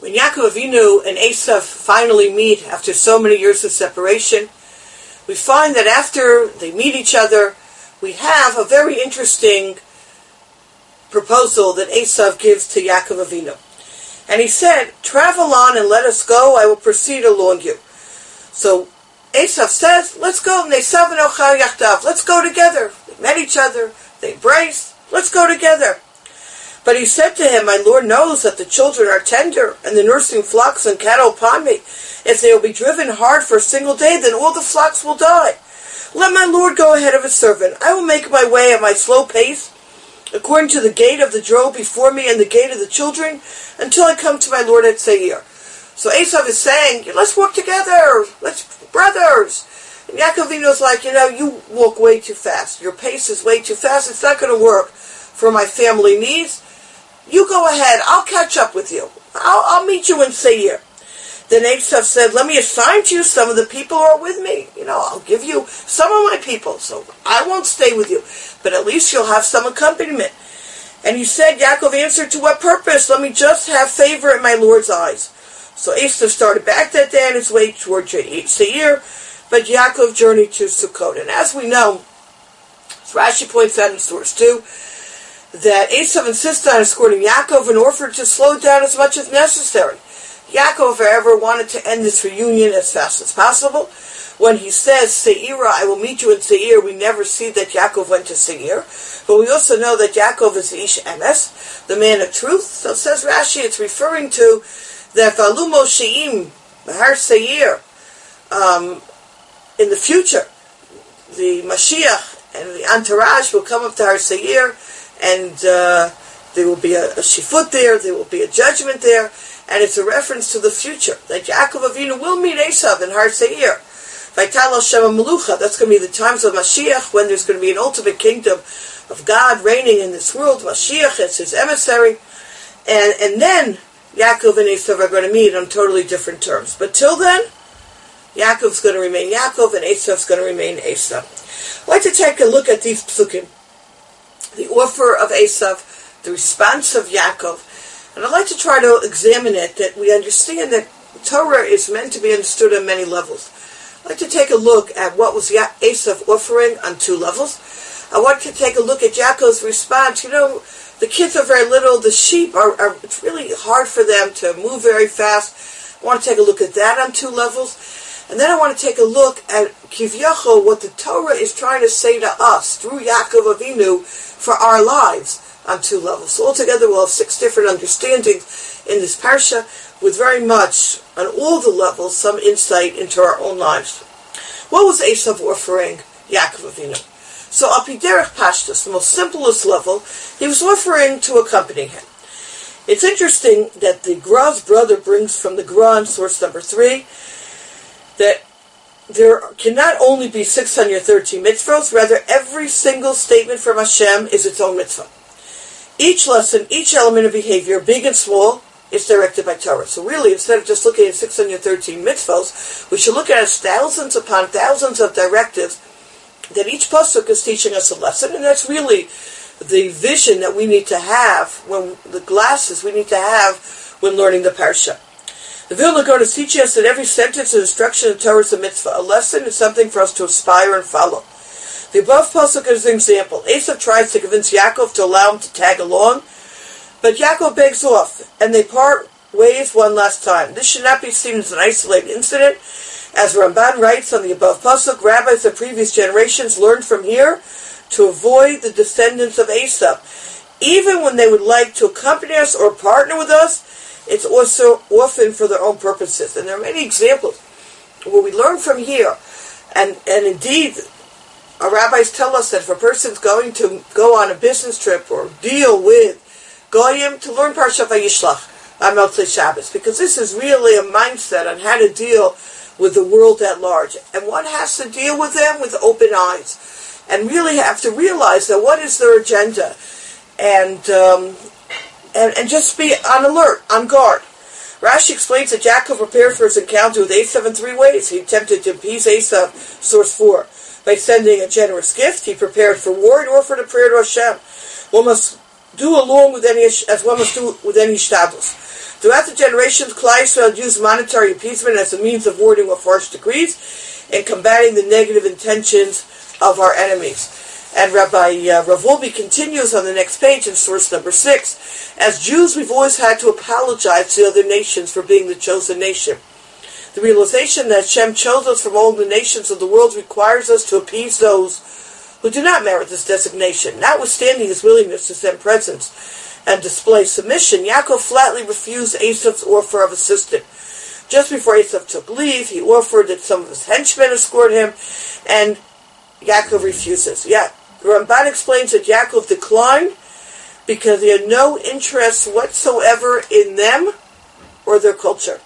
When Yaakov Avinu and Esav finally meet after so many years of separation, we find that after they meet each other, we have a very interesting proposal that Esav gives to Yaakov Avinu. And he said, "Travel on and let us go, I will proceed along you." So Esav says, "Let's go." Let's go together. They met each other, they embraced, let's go together. But he said to him, "My Lord knows that the children are tender, and the nursing flocks and cattle upon me. If they will be driven hard for a single day, then all the flocks will die. Let my Lord go ahead of his servant. I will make my way at my slow pace, according to the gait of the drove before me and the gait of the children, until I come to my Lord at Seir." So Esav is saying, let's work together, let's brothers. And Yaakov Avinu is like, you walk way too fast. Your pace is way too fast. It's not going to work for my family needs. You go ahead. I'll catch up with you. I'll meet you in Seir. Then Esav said, "Let me assign to you some of the people who are with me. I'll give you some of my people. So I won't stay with you. But at least you'll have some accompaniment." And he said, Yaakov answered, "To what purpose? Let me just have favor in my Lord's eyes." So Esav started back that day on his way toward Seir, but Yaakov journeyed to Sukkot. And as we know, as Rashi points out in source 2, that Esav insisted on escorting Yaakov and offered to slow down as much as necessary. Yaakov, however, wanted to end this reunion as fast as possible. When he says, "Seira, I will meet you in Seir," we never see that Yaakov went to Seir. But we also know that Yaakov is the Ish Emes, the man of truth. So says Rashi, it's referring to that Valu Mosheim, Har Seir, in the future, the Mashiach and the entourage will come up to Har Seir, and there will be a shifut there will be a judgment there, and it's a reference to the future, that Yaakov Avinu will meet Esav in Har Seir. Vaital Shema Melucha, that's going to be the times of Mashiach, when there's going to be an ultimate kingdom of God reigning in this world. Mashiach is his emissary, and then Yaakov and Esav are going to meet on totally different terms. But till then, Yaakov's going to remain Yaakov, and Esav's going to remain Esav. I'd like to take a look at these psukim. The offer of Esav, the response of Yaakov, and I'd like to try to examine it, that we understand that Torah is meant to be understood on many levels. I'd like to take a look at what was Esav offering on 2 levels. I want to take a look at Yaakov's response. The kids are very little, the sheep are it's really hard for them to move very fast. I want to take a look at that on 2 levels. And then I want to take a look at Kivyachol, what the Torah is trying to say to us through Yaakov Avinu for our lives on 2 levels. So altogether we'll have 6 different understandings in this parsha, with very much, on all the levels, some insight into our own lives. What was Esav offering Yaakov Avinu? So Apiderech Pashtus, the most simplest level, he was offering to accompany him. It's interesting that the Gra's brother brings from the Gra in source number 3, that there cannot only be 613 mitzvahs, rather every single statement from Hashem is its own mitzvah. Each lesson, each element of behavior, big and small, is directed by Torah. So really, instead of just looking at 613 mitzvahs, we should look at it as thousands upon thousands of directives, that each pasuk is teaching us a lesson, and that's really the vision that we need to have, the glasses we need to have when learning the parsha. The Vilna Gaon is teaching us that every sentence and instruction in Torah is a mitzvah. A lesson is something for us to aspire and follow. The above pasuk is an example. Esav tries to convince Yaakov to allow him to tag along, but Yaakov begs off, and they part ways one last time. This should not be seen as an isolated incident. As Ramban writes on the above pasuk, rabbis of previous generations learned from here to avoid the descendants of Esav. Even when they would like to accompany us or partner with us, it's also often for their own purposes. And there are many examples where we learn from here. And indeed, our rabbis tell us that if a person's going to go on a business trip or deal with Goyim, to learn Parshat Vayishlach on Motzei Shabbos, because this is really a mindset on how to deal with the world at large. And one has to deal with them with open eyes, and really have to realize that what is their agenda, and just be on alert, on guard. Rashi explains that Yaakov prepared for his encounter with Esav in 3 ways. He attempted to appease Esav, source 4, by sending a generous gift. He prepared for war and offered a prayer to Hashem. One must do along with any, as one must do with any shtadlus. Throughout the generations, Klal Yisrael used monetary appeasement as a means of warding off harsh decrees and combating the negative intentions of our enemies. And Rabbi Rav Wolbe continues on the next page in source number 6. As Jews, we've always had to apologize to other nations for being the chosen nation. The realization that Hashem chose us from all the nations of the world requires us to appease those who do not merit this designation. Notwithstanding his willingness to send presents and display submission, Yaakov flatly refused Esav's offer of assistance. Just before Esav took leave, he offered that some of his henchmen escort him, and Yaakov refuses. The Ramban explains that Yaakov declined because he had no interest whatsoever in them or their culture.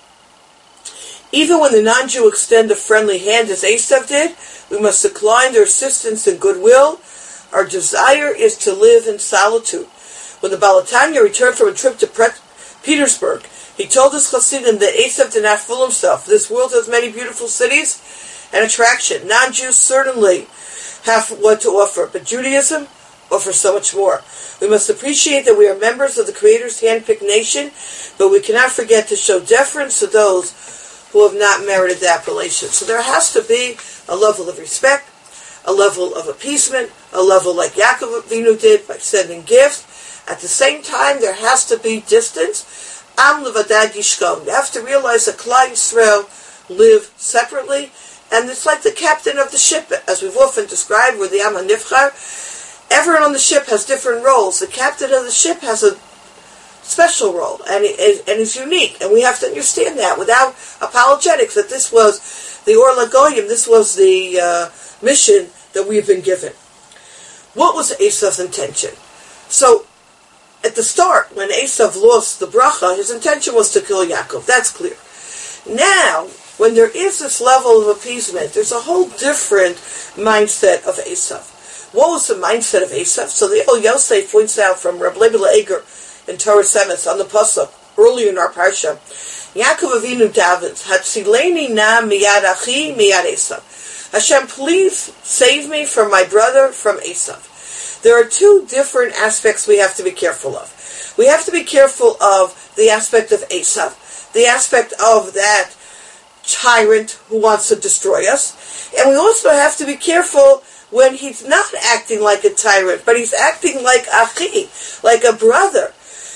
Even when the non-Jew extend a friendly hand as Esav did, we must decline their assistance and goodwill. Our desire is to live in solitude. When the Baal HaTanya returned from a trip to Petersburg, he told his Hasidim that Esav did not fool himself. This world has many beautiful cities and attraction. Non-Jews certainly have what to offer, but Judaism offers so much more. We must appreciate that we are members of the Creator's hand-picked nation, but we cannot forget to show deference to those who have not merited the appellation. So there has to be a level of respect, a level of appeasement, a level like Yaakov Avinu did by sending gifts. At the same time, there has to be distance. Am levadad yishkom. You have to realize that Klal Yisrael live separately, and it's like the captain of the ship, as we've often described, with the Am HaNivchar. Everyone on the ship has different roles. The captain of the ship has a special role, and is unique, and we have to understand that without apologetics, that this was the Or LaGoyim, this was the mission that we've been given. What was Esav's intention? So, at the start, when Esav lost the bracha, his intention was to kill Yaakov. That's clear. Now, when there is this level of appeasement, there's a whole different mindset of Esav. What was the mindset of Esav? So the El Yosef points out from Reb Levi Eger in Torah Semes on the Pasuk, earlier in our Parsha, Yaakov Avinu davens, Hatzileni na miyad achi miyad Esav. Hashem, please save me from my brother, from Esav. There are two different aspects we have to be careful of. We have to be careful of the aspect of Esav, the aspect of that tyrant who wants to destroy us, and we also have to be careful when he's not acting like a tyrant, but he's acting like achi, like a brother.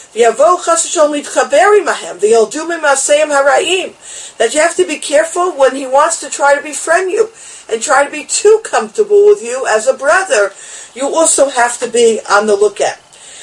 That you have to be careful when he wants to try to befriend you and try to be too comfortable with you as a brother. You also have to be on the lookout.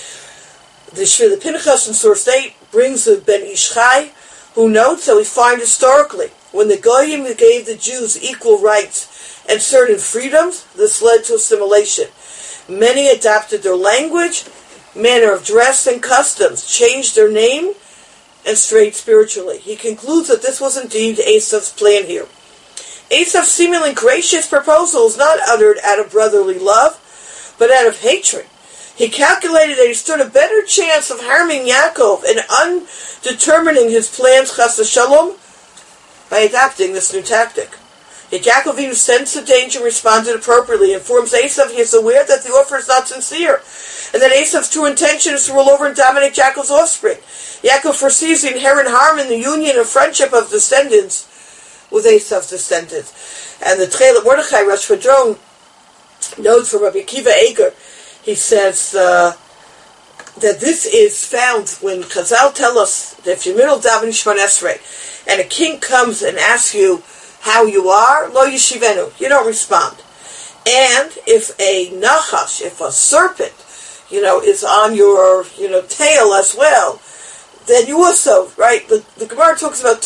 The Shvili Pinchas in source 8 brings the Ben Ish Chai, who notes that we find historically, when the Goyim gave the Jews equal rights and certain freedoms, this led to assimilation. Many adopted their language, manner of dress, and customs, changed their name, and strayed spiritually. He concludes that this was indeed Esav's plan here. Esav's seemingly gracious proposal is not uttered out of brotherly love, but out of hatred. He calculated that he stood a better chance of harming Yaakov and undetermining his plans, chas v'shalom, by adopting this new tactic. Yet Yaakov Avinu sensed the danger and responded appropriately, informs Esav he is aware that the offer is not sincere, and that Esav's true intention is to rule over and dominate Yaakov's offspring. Yaakov foresees the inherent harm in the union and friendship of descendants with Esav's descendants. And the Tchelet Mordechai Rosh Padron notes from Rabbi Akiva Eger, he says that this is found when Chazal tell us that if you're middle davening Shemona Esrei, and a king comes and asks you how you are, lo yishivenu, you don't respond. And if a nachash, if a serpent, is on your, tail as well, then you also, right, the Gemara talks about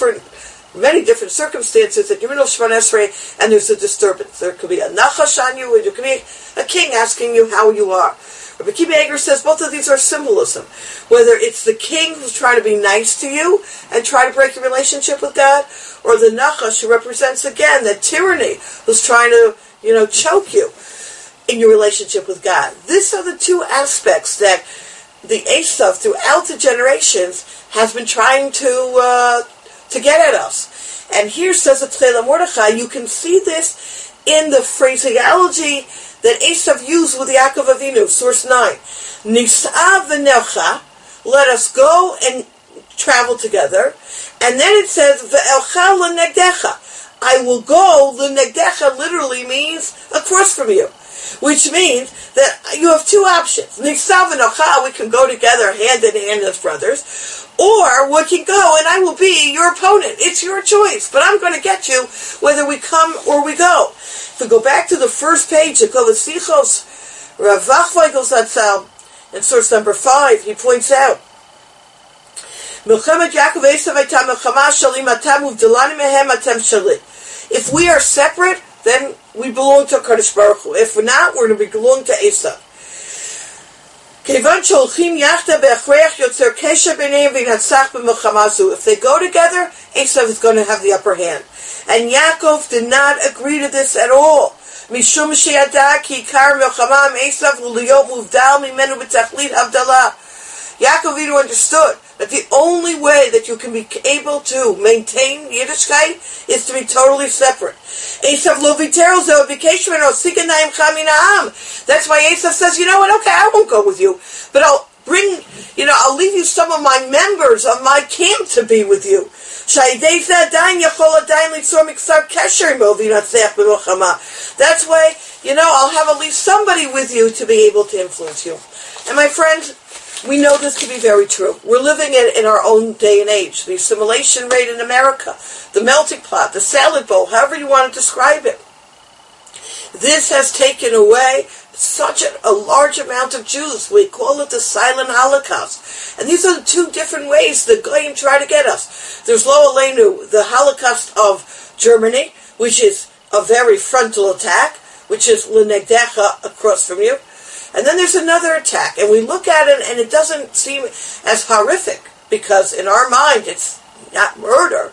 many different circumstances that you're in Shemona Esrei and there's a disturbance. There could be a nachash on you, and there could be a king asking you how you are. Rabbi Akiva Eger says both of these are symbolism. Whether it's the king who's trying to be nice to you and try to break your relationship with God, or the nachash who represents again that tyranny who's trying to, choke you in your relationship with God. These are the two aspects that the Esav throughout the generations has been trying to get at us. And here says the Tchelet Mordechai, you can see this in the phraseology that Esav used with Yaakov Avinu, source 9. Nis'av v'nelcha, let us go and travel together. And then it says, Ve'elcha l'negdecha. I will go, l'negdecha literally means across from you. Which means that you have two options. Nisav and Ocha, we can go together hand in hand as brothers. Or we can go and I will be your opponent. It's your choice. But I'm going to get you whether we come or we go. If we go back to the first page of Kolesichos, Rav Vachweigel Zatzal, in source number 5, he points out, if we are separate, then we belong to HaKadosh Baruch Hu. If we're not, we're going to belong to Esav. If they go together, Esav is going to have the upper hand. And Yaakov did not agree to this at all. Yaakov Avinu understood that the only way that you can be able to maintain Yiddishkeit is to be totally separate. Esav lo v'terel zeh v'keshmeno sikanayim chamina'am. That's why Esav says, you know what, okay, I won't go with you, but I'll leave you some of my members of my camp to be with you. That's why, I'll have at least somebody with you to be able to influence you. And my friends, we know this to be very true. We're living in our own day and age. The assimilation rate in America, the melting pot, the salad bowl, however you want to describe it. This has taken away such a large amount of Jews. We call it the silent Holocaust. And these are the two different ways the Goyim try to get us. There's Lo Aleinu, the Holocaust of Germany, which is a very frontal attack, which is L'negdecha, across from you. And then there's another attack, and we look at it, and it doesn't seem as horrific, because in our mind, it's not murder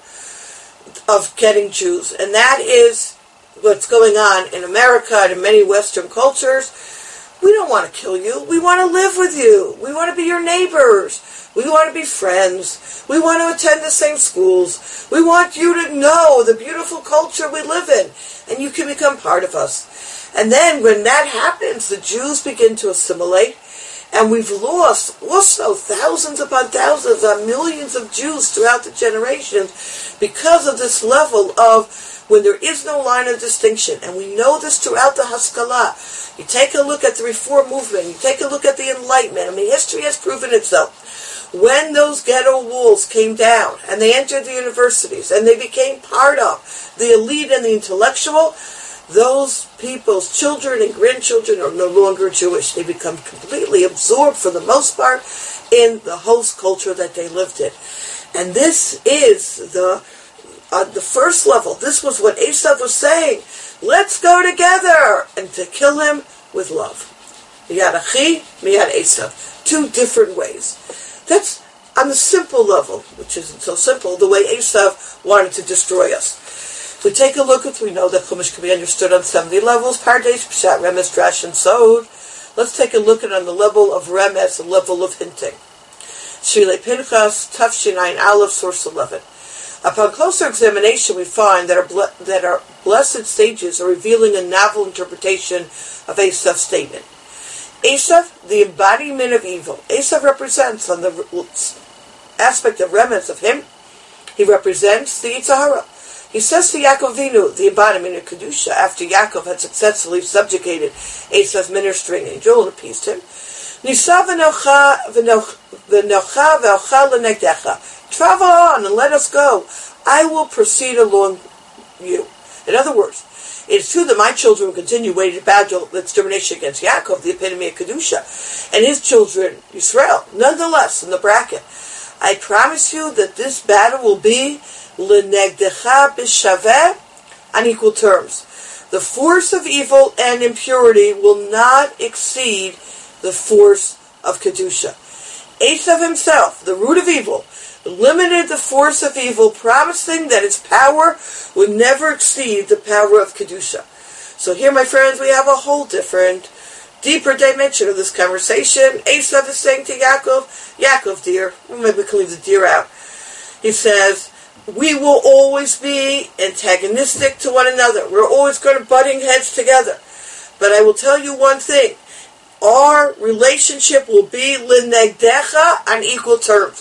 of getting Jews. And that is what's going on in America and in many Western cultures. We don't want to kill you. We want to live with you. We want to be your neighbors. We want to be friends. We want to attend the same schools. We want you to know the beautiful culture we live in, and you can become part of us. And then when that happens, the Jews begin to assimilate, and we've lost also thousands upon thousands, millions of Jews throughout the generations because of this level of when there is no line of distinction. And we know this throughout the Haskalah. You take a look at the Reform movement, you take a look at the Enlightenment. History has proven itself. When those ghetto walls came down, and they entered the universities, and they became part of the elite and the intellectual, those people's children and grandchildren are no longer Jewish. They become completely absorbed, for the most part, in the host culture that they lived in. And this is the first level. This was what Esav was saying. Let's go together, and to kill him with love. Miyad Achi, Miyad Esav. Two different ways. That's on the simple level, which isn't so simple, the way Esav wanted to destroy us. If we take a look at, we know that Chumash can be understood on 70 levels, Pardes, Pshat, Remes, Drash, and Sod. Let's take a look at on the level of Remes, the level of hinting. Shvilei Pinchas, Tafshin Aleph, source 11. Upon closer examination, we find that our blessed sages are revealing a novel interpretation of Esav's statement. Esav, the embodiment of evil. Esav represents, on the aspect of Remes of him, he represents the Yetzer Hara. He says to Yaakov Avinu, the embodiment of Kedusha, after Yaakov had successfully subjugated Esav's ministering angel and appeased him, Nisa v'nocha l'negdecha. Travel on and let us go. I will proceed along you. In other words, it is true that my children will continue waging battle of extermination against Yaakov, the epitome of Kedusha, and his children, Yisrael. Nonetheless, in the bracket, I promise you that this battle will be l'negdecha b'shaveh, on equal terms. The force of evil and impurity will not exceed the force of Kedusha. Esav himself, the root of evil, limited the force of evil, promising that its power would never exceed the power of Kedusha. So here, my friends, we have a whole different, deeper dimension of this conversation. Esav is saying to Yaakov, Yaakov, dear, maybe we can leave the dear out. He says, we will always be antagonistic to one another. We're always going to butting heads together. But I will tell you one thing. Our relationship will be l'negdecha on equal terms.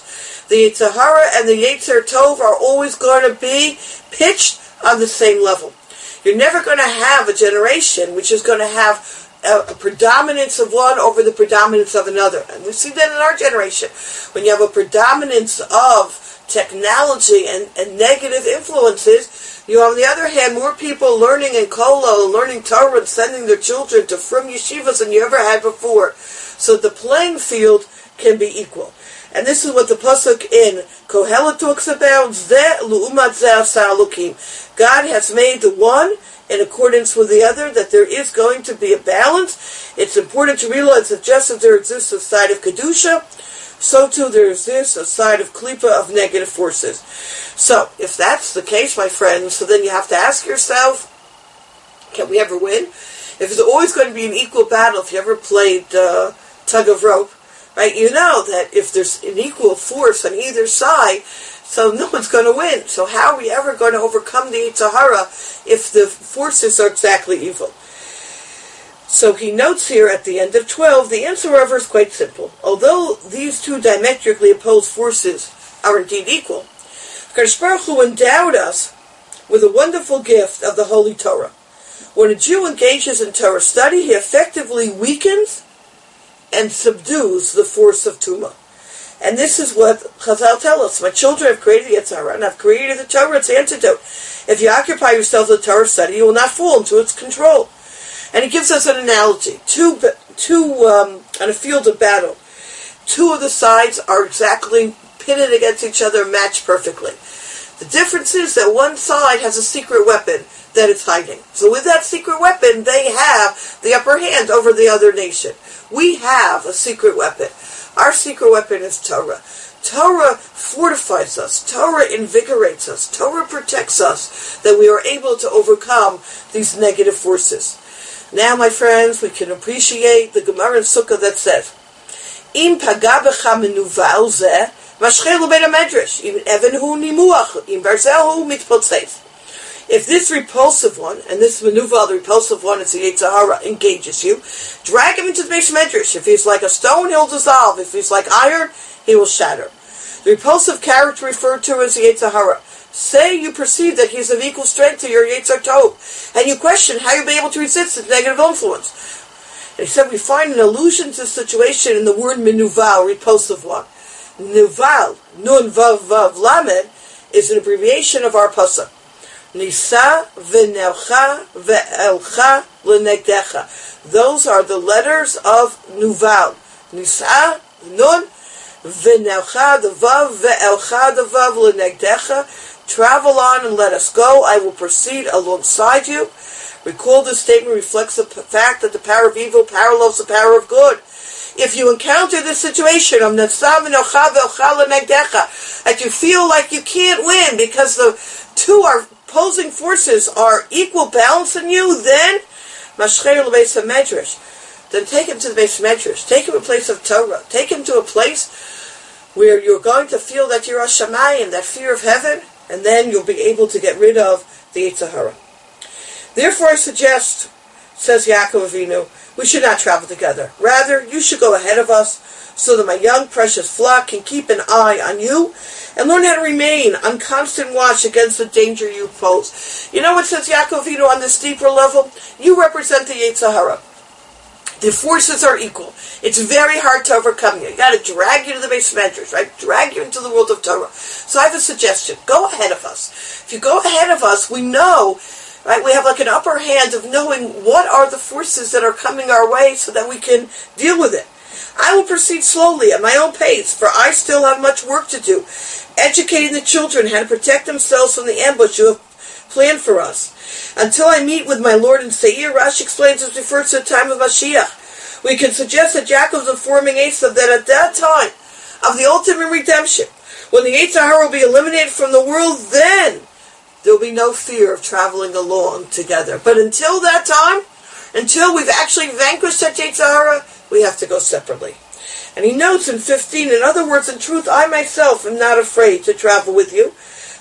The Yetzer Hara and the Yetzer Tov are always going to be pitched on the same level. You're never going to have a generation which is going to have a predominance of one over the predominance of another. And we see that in our generation. When you have a predominance of technology and negative influences, you have, on the other hand, more people learning in Kollel, learning Torah, and sending their children to frum yeshivas than you ever had before. So the playing field can be equal. And this is what the pasuk in Kohelet talks about. Zeh lu'umat zeh asa Elokim. God has made the one in accordance with the other, that there is going to be a balance. It's important to realize that just as there exists a side of Kedusha, so too there exists a side of Klipa, of negative forces. So, if that's the case, my friends, so then you have to ask yourself, can we ever win? If it's always going to be an equal battle, if you ever played tug of rope, right, you know that if there's an equal force on either side, so no one's going to win. So how are we ever going to overcome the Yetzer Hara if the forces are exactly evil? So he notes here at the end of 12, the answer, however, is quite simple. Although these two diametrically opposed forces are indeed equal, HaKadosh Baruch Hu endowed us with a wonderful gift of the Holy Torah. When a Jew engages in Torah study, he effectively weakens and subdues the force of Tumah. And this is what Chazal tell us. My children have created the Yetzer Hara, and I've created the Torah, its antidote. If you occupy yourself with Torah study, you will not fall into its control. And he gives us an analogy. On a field of battle, two of the sides are exactly pitted against each other, matched perfectly. The difference is that one side has a secret weapon that it's hiding. So with that secret weapon, they have the upper hand over the other nation. We have a secret weapon. Our secret weapon is Torah. Torah fortifies us. Torah invigorates us. Torah protects us, that we are able to overcome these negative forces. Now, my friends, we can appreciate the Gemara in Sukkah that says, Im paga b'cha menuval zeh, mashchelu bein hamedrash, im even hu nimuach, im barzel hu mitpotzes. If this repulsive one, and this menuval, the repulsive one, it's the Yetzer Hara, engages you, drag him into the base medrash. If he's like a stone, he'll dissolve. If he's like iron, he will shatter. The repulsive character referred to as the Yetzer Hara. Say you perceive that he's of equal strength to your Yetzer Tov, and you question how you'll be able to resist his negative influence. And he said we find an allusion to the situation in the word menuval, repulsive one. Nuval, nun vav vav lamed, is an abbreviation of our pasuk. Nisa v'nelcha v'elcha l'negdecha. Those are the letters of Nuval. Nisa, nun, v'nelcha, the vav, v'elcha, the vav, l'negdecha. Travel on and let us go. I will proceed alongside you. Recall this statement reflects the fact that the power of evil parallels the power of good. If you encounter this situation of Nisa v'nelcha, v'elcha, l'negdecha, that you feel like you can't win because the two are opposing forces are equal balance in you, then mashcher l'beis hamedrash. Then take him to the beis medrash. Take him to a place of Torah. Take him to a place where you're going to feel that you're a shamayim, that fear of heaven, and then you'll be able to get rid of the Yetzer Hara. Therefore, I suggest, says Yaakov Avinu, we should not travel together. Rather, you should go ahead of us, so that my young precious flock can keep an eye on you and learn how to remain on constant watch against the danger you pose. You know what says Yaakov Avinu on this deeper level? You represent the Yetzer Hara. The forces are equal. It's very hard to overcome you. You got to drag you to the base measures, right? Drag you into the world of Torah. So I have a suggestion. Go ahead of us. If you go ahead of us, we know, right? We have like an upper hand of knowing what are the forces that are coming our way so that we can deal with it. I will proceed slowly at my own pace, for I still have much work to do, educating the children how to protect themselves from the ambush you have planned for us. Until I meet with my Lord and Seir, Rashi explains this refers to the time of Mashiach. We can suggest that Jacob's informing Esav that at that time of the ultimate redemption, when the Yetzer Hara will be eliminated from the world, then there will be no fear of traveling along together. But until that time, until we've actually vanquished that Yetzer Hara, we have to go separately. And he notes in 15, in other words, in truth, I myself am not afraid to travel with you.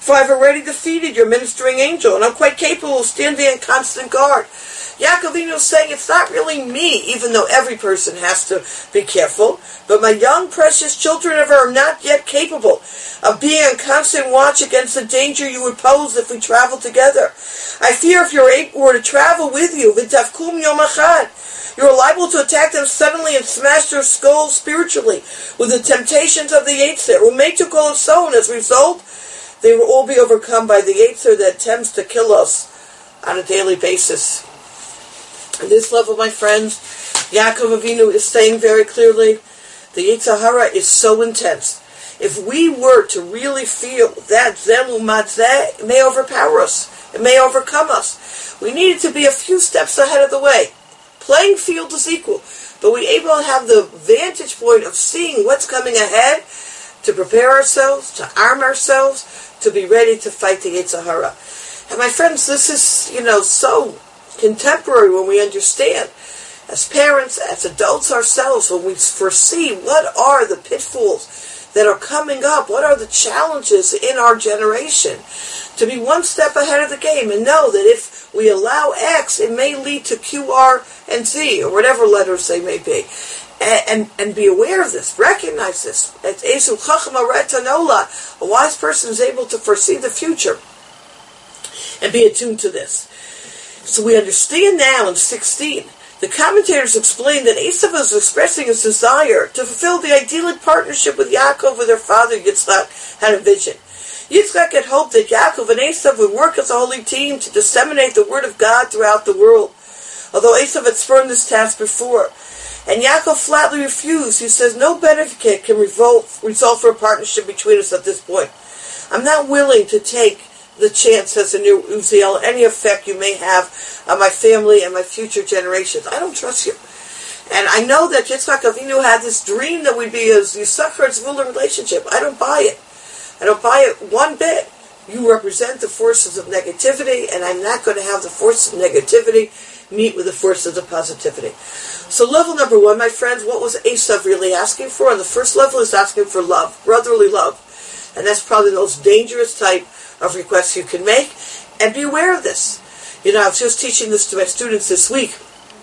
For I've already defeated your ministering angel, and I'm quite capable of standing in constant guard. Yaakov Avinu is saying it's not really me, even though every person has to be careful, but my young precious children are not yet capable of being on constant watch against the danger you would pose if we travel together. I fear if you were to travel with you, v'tavkum yom achad, you are liable to attack them suddenly and smash their skulls spiritually with the temptations of the Yetzer. Who made you call it so, and as a result, they will all be overcome by the Yetzer that attempts to kill us on a daily basis. At this level, my friends, Yaakov Avinu is saying very clearly, the Yetzer Hara is so intense. If we were to really feel that Zeh, it may overpower us. It may overcome us. We need to be a few steps ahead of the way. Playing field is equal, but we're able to have the vantage point of seeing what's coming ahead, to prepare ourselves, to arm ourselves, to be ready to fight the Yetzer Hara. And my friends, this is, so contemporary when we understand, as parents, as adults ourselves, when we foresee what are the pitfalls that are coming up, what are the challenges in our generation, to be one step ahead of the game and know that if we allow X, it may lead to Q, R, and Z, or whatever letters they may be. And be aware of this, recognize this. A wise person is able to foresee the future and be attuned to this. So we understand now in 16, the commentators explain that Esav was expressing his desire to fulfill the idyllic partnership with Yaakov with their father Yitzchak had a vision. Yitzchak had hoped that Yaakov and Esav would work as a holy team to disseminate the word of God throughout the world, although Esav had spurned this task before. And Yaakov flatly refused. He says, no benefit can result for a partnership between us at this point. I'm not willing to take the chance as a new Uziel, any effect you may have on my family and my future generations. I don't trust you. And I know that Yitzchak Avinu had this dream that we'd be a Yisachar Zvulun relationship. I don't buy it. I don't buy it one bit. You represent the forces of negativity, and I'm not going to have the forces of negativity meet with the forces of positivity. So level number one, my friends, what was Esav really asking for? On the first level is asking for love, brotherly love. And that's probably the most dangerous type of requests you can make. And be aware of this. I was just teaching this to my students this week.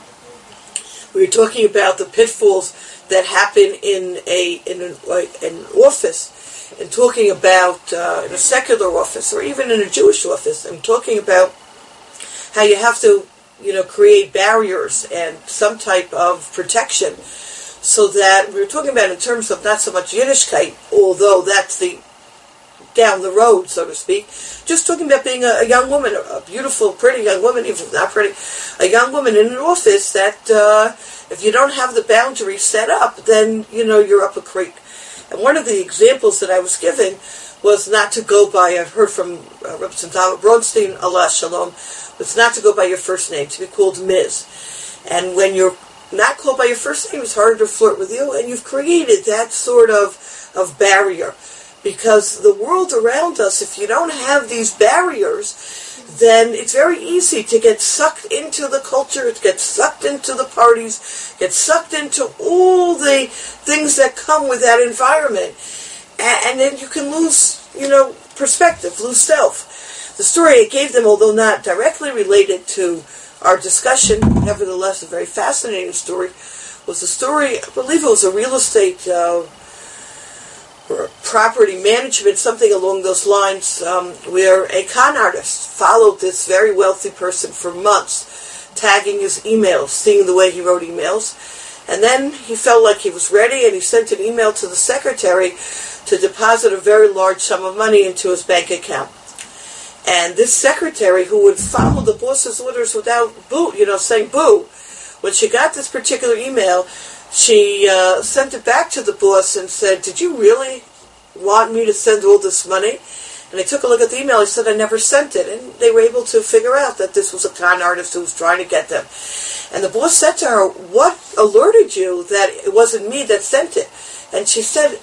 We were talking about the pitfalls that happen in an office, and talking about in a secular office or even in a Jewish office, and talking about how you have to create barriers and some type of protection, so that we were talking about in terms of not so much Yiddishkeit, although that's the down the road, so to speak, just talking about being a young woman, a beautiful, pretty young woman, even if not pretty, a young woman in an office that if you don't have the boundary set up, then, you're up a creek. And one of the examples that I was given was not to go by, I've heard from Representative Bronstein, Allah Shalom, was not to go by your first name, to be called Ms. And when you're not called by your first name, it's harder to flirt with you, and you've created that sort of barrier. Because the world around us, if you don't have these barriers, then it's very easy to get sucked into the culture, to get sucked into the parties, get sucked into all the things that come with that environment. And then you can lose, perspective, lose self. The story I gave them, although not directly related to our discussion, nevertheless a very fascinating story, was the story, I believe it was a real estate or property management, something along those lines, where a con artist followed this very wealthy person for months, tagging his emails, seeing the way he wrote emails. And then he felt like he was ready, and he sent an email to the secretary to deposit a very large sum of money into his bank account. And this secretary, who would follow the boss's orders without saying boo, when she got this particular email, she sent it back to the boss and said, did you really want me to send all this money? And they took a look at the email. He said, I never sent it. And they were able to figure out that this was a con artist who was trying to get them. And the boss said to her, what alerted you that it wasn't me that sent it? And she said,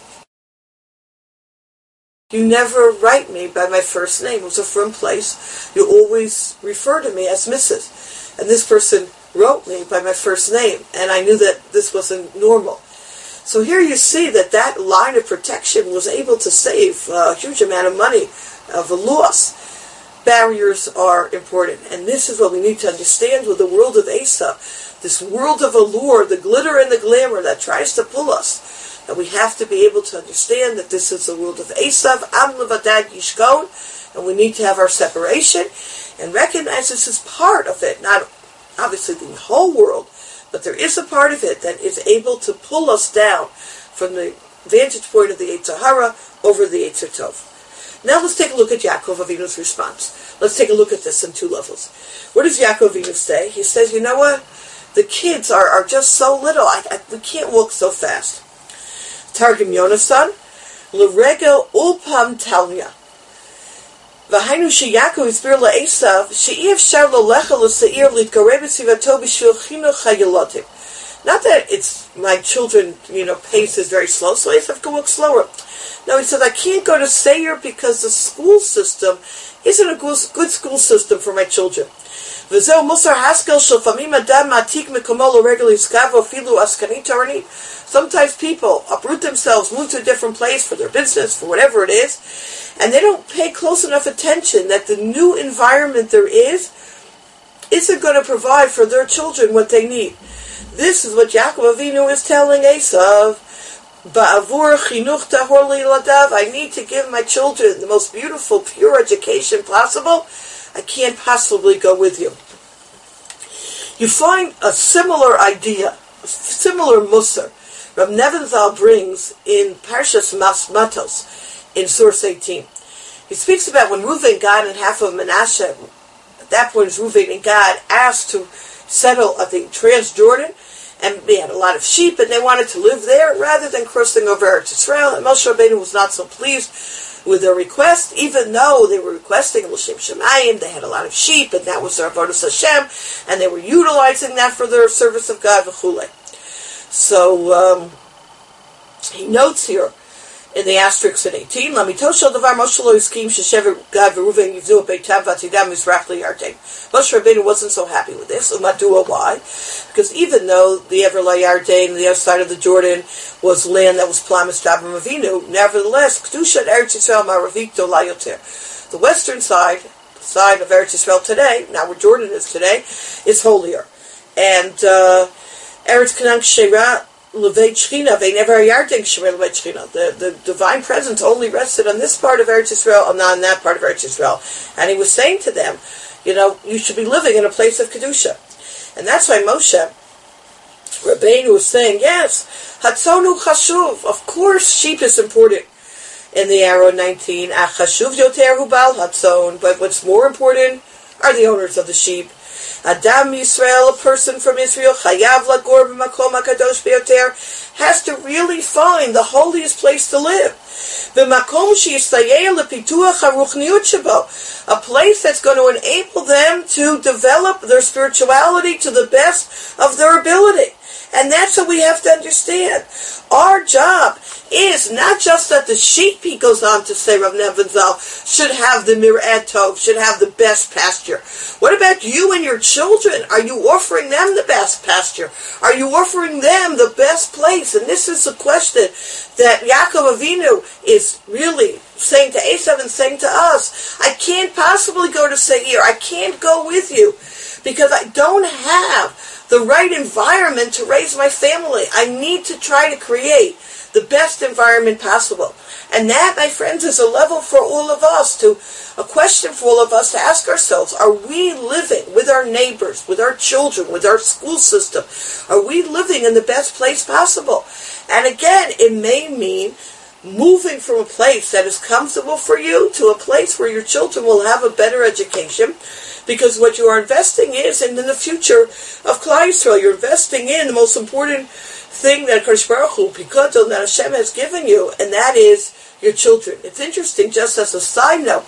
you never write me by my first name. It was a firm place. You always refer to me as Mrs. And this person wrote me by my first name, and I knew that this wasn't normal. So here you see that line of protection was able to save a huge amount of money of a loss. Barriers are important, and this is what we need to understand with the world of Esav, this world of allure, the glitter and the glamour that tries to pull us. And we have to be able to understand that this is the world of Esav, Am Levadad Yishkon, and we need to have our separation and recognize this is part of it, not obviously the whole world, but there is a part of it that is able to pull us down from the vantage point of the Yetzer Hara over the Yetzer Tov. Now let's take a look at Yaakov Avinu's response. Let's take a look at this on two levels. What does Yaakov Avinu say? He says, you know what? The kids are just so little. We can't walk so fast. Targum Yonasan, L'regel ulpam talnya. V'hainu sheYaakov isbir la'Esav, she'i efshar lolecha l'se'ir l'itgarei b'sivato b'shvil chinuch ha'yeladim. Not that it's my children, pace is very slow, so Esav can walk slower. No, he said, I can't go to Seir because the school system isn't a good school system for my children. Sometimes people uproot themselves, move to a different place for their business, for whatever it is, and they don't pay close enough attention that the new environment there isn't going to provide for their children what they need. This is what Yaakov Avinu is telling Esav. I need to give my children the most beautiful, pure education possible. I can't possibly go with you. You find a similar idea, a similar musar, Rab Nebenzahl brings in Parshas Matos in source 18. He speaks about when Reuven, Gad, and half of Manasseh, at that point Reuven and Gad, asked to settle at the Transjordan, and they had a lot of sheep, and they wanted to live there rather than crossing over Eretz Yisrael. And Moshe Rabbeinu was not so pleased with their request, even though they were requesting L'Shem Shemayim. They had a lot of sheep, and that was their avodas Hashem, and they were utilizing that for their service of God, v'chulei. So he notes here in the asterisk in 18, Moshe Rabbeinu wasn't so happy with this. Why? Because even though the Everlay Yarden, the other side of the Jordan, was land that was promised to Avraham Avinu, nevertheless, Kedusha Eretz Yisrael Maravikto Layoter. The western side of Eretz Yisrael today, now where Jordan is today, is holier. And Eretz Canaan Shera the divine presence only rested on this part of Eretz Yisrael and not on that part of Eretz Yisrael. And he was saying to them, you should be living in a place of Kedusha. And that's why Moshe Rabbeinu was saying, yes, Hatzonu Chashuv, of course sheep is important in the arrow 19, Chashuv Yoter Hubal Hatzon, but what's more important are the owners of the sheep. Adam Yisrael, a person from Israel, Chayav Lagor b'makom hakadosh biyoter, has to really find the holiest place to live. B'makom sheyisayeh lepituach haruchniut shebo, a place that's going to enable them to develop their spirituality to the best of their ability. And that's what we have to understand. Our job is not just that the sheep, he goes on to say, Rav Nebenzahl, should have the mir'at tov, should have the best pasture. What about you and your children? Are you offering them the best pasture? Are you offering them the best place? And this is the question that Yaakov Avinu is really saying to Esav and saying to us. I can't possibly go to Seir. I can't go with you because I don't have the right environment to raise my family. I need to try to create the best environment possible. And that, my friends, is a level for all of us, a question for all of us to ask ourselves, are we living with our neighbors, with our children, with our school system? Are we living in the best place possible? And again, it may mean moving from a place that is comfortable for you to a place where your children will have a better education, because what you are investing is in the future of Klal Yisrael. You're investing in the most important thing that Kadosh Baruch Hu, Pikadon, that Hashem has given you, and that is your children. It's interesting, just as a side note,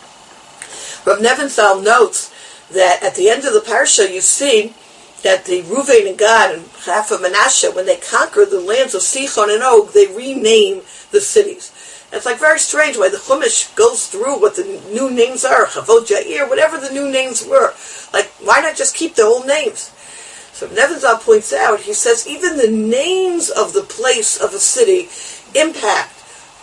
Rav Nebenzahl notes that at the end of the parsha you see that the Reuven and Gad and half of Manasseh, when they conquered the lands of Sichon and Og, they rename the cities. And it's like very strange why the Chumash goes through what the new names are, Chavot Yair, whatever the new names were. Like, why not just keep the old names? So Nebenzahl points out, he says, even the names of the place of a city impact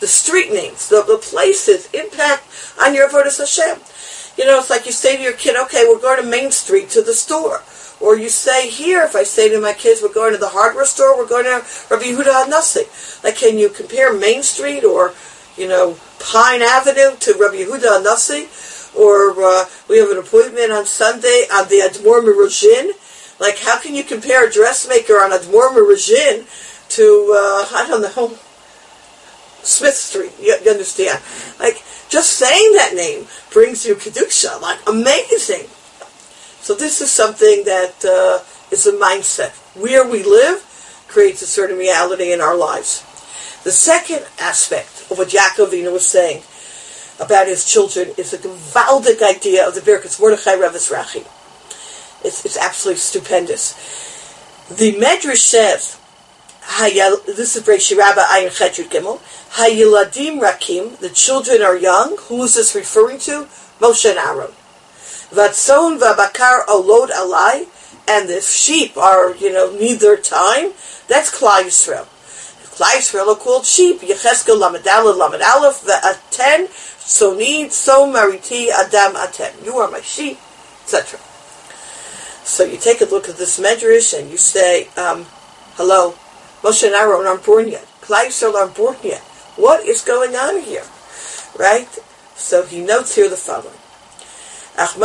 the street names, the places impact on your avodas Hashem. It's like you say to your kid, okay, we're going to Main Street to the store. Or you say here, if I say to my kids, we're going to the hardware store, we're going to Rabbi Yehuda HaNasi. Like, can you compare Main Street or, Pine Avenue to Rabbi Yehuda HaNasi? Or we have an appointment on Sunday on the Admor Miruzhin. Like, how can you compare a dressmaker on Admor Miruzhin to, Smith Street? You understand? Like, just saying that name brings you Kedusha. Like, amazing. So this is something that is a mindset. Where we live creates a certain reality in our lives. The second aspect of what Yaakov Avinu was saying about his children is a gewaldic idea of the Birkas Mordechai Revis Rachi. It's absolutely stupendous. The Medrash says, this is Breishi Rabbah Ayin Chet Yud Gimel, Hayiladim Rakim, the children are young. Who is this referring to? Moshe and Aaron. Vatzon v'abakar olod alai, and the sheep are, need their time. That's Klal Yisrael. Klal Yisrael are called sheep. Yecheskel Lamed Aleph ve'aten sonid so mariti adam aten. You are my sheep, etc. So you take a look at this medrash and you say, hello, Moshe and Aaron aren't born yet. Klal Yisrael aren't born yet. What is going on here? Right? So he notes here the following. And they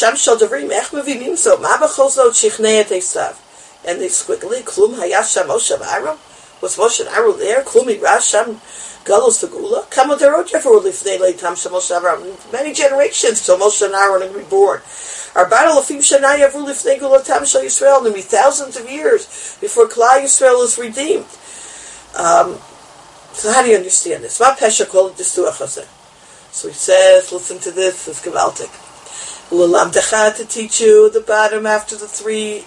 squiggly, Klum Hayasham Moshe Aaron? Was Moshe and Aaron there? Klumi Rasham Galos Tegula? Kamadarot ever lifnei leitam Moshe Aaron. Many generations till Moshe and Aaron are reborn. Our battle of Fim Shanai ever lifnei Gulatam Shal Yisrael. There'll be thousands of years before Klal Yisrael is redeemed. So how do you understand this? Ma Pesha called it Distuach. So he says, listen to this, it's gewaltig. Ulamdecha, to teach you the bottom after the 3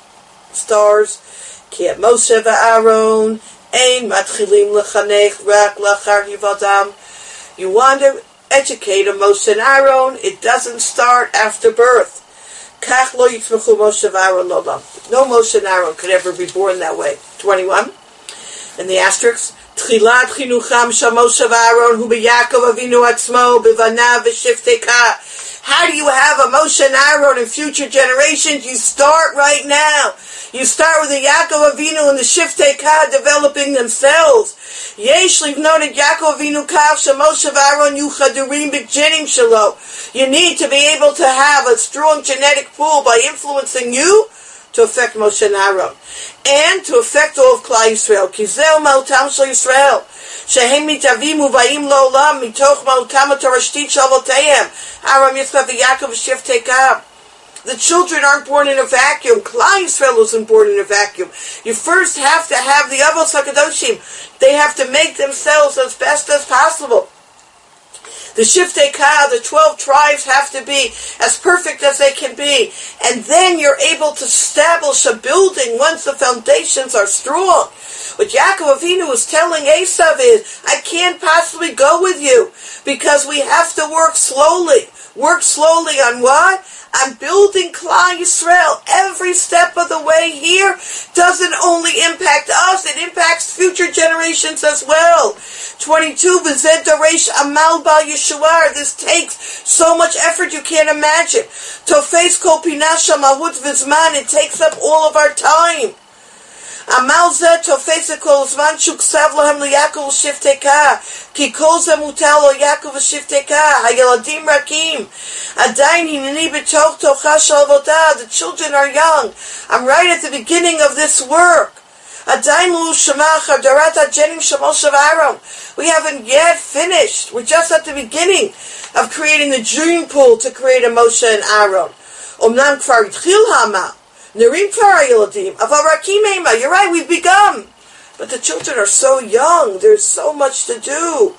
stars. Ki et Moshe v'Aaron ein matchilim lechanech rak lachar hivadam. You want to educate a Moshe and Aaron, it doesn't start after birth. Kach lo yitzmechu Moshe v'Aaron lolam. No Moshe and Aaron could ever be born that way. 21. And the asterisk. Tchilat chinucham shel Moshe v'Aaron hu b'Yaakov Avinu atzmo b'vanav v'shifteka. How do you have a Moshe and Aaron in future generations? You start right now. You start with the Yaakov Avinu and the Shiftei Ka developing themselves. Yesh livnot et Yaakov Avinu kav shel Moshe v'Aaron yuchadurim b'genim shelo. You need to be able to have a strong genetic pool by influencing you to affect Moshe and Aaron, and to affect all of Klal Yisrael. Kizeu ma'otam shel Yisrael, shehem mitavim uvaim lo'olam mitoch ma'otam atorashtit shel avoteihem. Aram Yitzchak v'Yaakov v'Shiftei Ka. The children aren't born in a vacuum. Klal Yisrael isn't born in a vacuum. You first have to have the Avos HaKadoshim. They have to make themselves as best as possible. The Shiftei Ka, the 12 tribes, have to be as perfect as they can be. And then you're able to establish a building once the foundations are strong. What Yaakov Avinu is telling Esav is, I can't possibly go with you because we have to work slowly. Work slowly on what? On building Klal Yisrael. Every step of the way here doesn't only impact us, it impacts future generations as well. 22, V'zeh daresh amal bal Yeshuar. This takes so much effort you can't imagine. Tofes kol pinasha mahut v'zman. It takes up all of our time. Amal zeh tofes kol zman shuksav lahem liYaakov v'Shiftei Ka. Ki kol zeh mutal lo Yaakov v'Shiftei Ka. Hayeladim rakim. Adayin hineni b'toch tocha shel avodah. The children are young. I'm right at the beginning of this work. Adayin lu shemach hadarat hajenim shel Moshe v'Aaron. We haven't yet finished. We're just at the beginning of creating the dream pool to create a Moshe and Aaron. Omnam kvar itchil ha'amal. Nerim kvar hayeladim. Aval rakim ema. You're right, we've begun. But the children are so young. There's so much to do.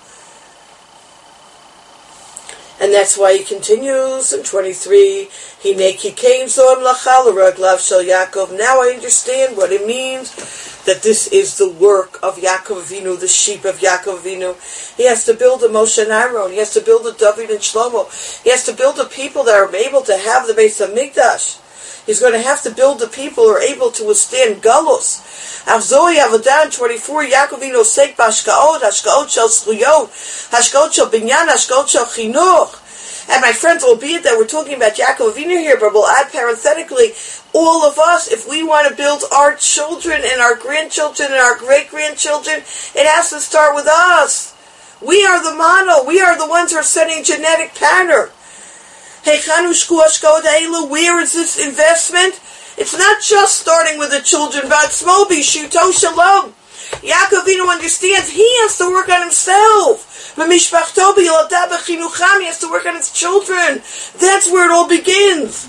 And that's why he continues in 23. Hineki came zoam lachal raglav shel Yaakov. Now I understand what it means that this is the work of Yaakov Avinu, the sheep of Yaakov Avinu. He has to build a Moshe and Aaron. He has to build a David and Shlomo. He has to build a people that are able to have the Beis HaMikdash. He's going to have to build the people who are able to withstand galus. Avzoi Avodan 24, Yaakov Avinu osek b'hashkaot, hashkaot shel zchuyot, hashkaot shel binyan, hashkaot shel chinuch. And my friends, albeit that we're talking about Yaakov Avinu here, but we'll add parenthetically, all of us, if we want to build our children and our grandchildren and our great-grandchildren, it has to start with us. We are the model. We are the ones who are setting genetic pattern. Where is this investment? It's not just starting with the children. Yaakov Avinu understands he has to work on himself. He has to work on his children. That's where it all begins.